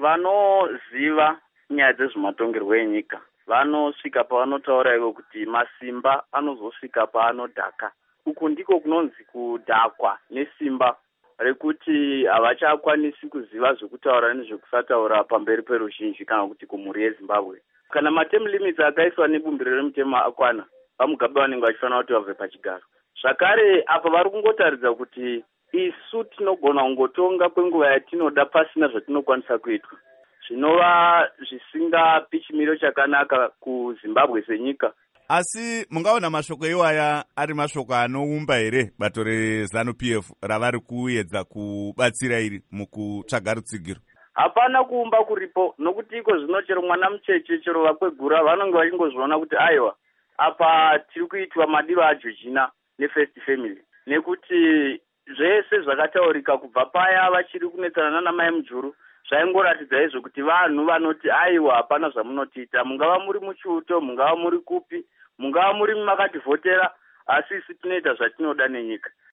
vanoziva nyaya dzezvematongerwo enyika vanosvika pavanotaura ivo kuti masimba anozosvika paanodhaka. Uku ndiko kunonzi kudhakwa nesimba rekuti havachakwanisi kuziva zvekutaura nezvekusataura pamberi peruzhinji kana kuti kumhuri yeZimbabwe. Kana materm limits akaiswa nebumbiro remutemo akwana, vamugabe vanenge vachifanira kuti vabve pachigaro. Zvakare apa vari kungotaridza kuti isu tinogona kungotonga kwenguva yatinoda pasina zvatinokwanisa kuitwa, zvinova zvisingapi chimiro chakanaka kuZimbabwe senyika. Asi mungaona mashoko iwaya ari mashoko anoumba here bato reZANU-PF ravari kuedza kubatsira iri mukutsvaga rutsigiro? Hapana kuumba kuripo, nokuti iko zvino chero mwana mucheche chero vakwegura vanonge vachingozviona kuti aiwa apa tiri kuitwa madiro aJochina neFirst Family, nekuti zvese zvakataurika kubva paya vachiri kunetsana nana mai mujuru zvaingoratidza izvo kuti vanhu vanoti aiwa hapana zvamunotiita, mungava muri muchiuto, mungava muri kupi, mungava muri makativhotera, asi isi tinoita zvatinoda nenyika.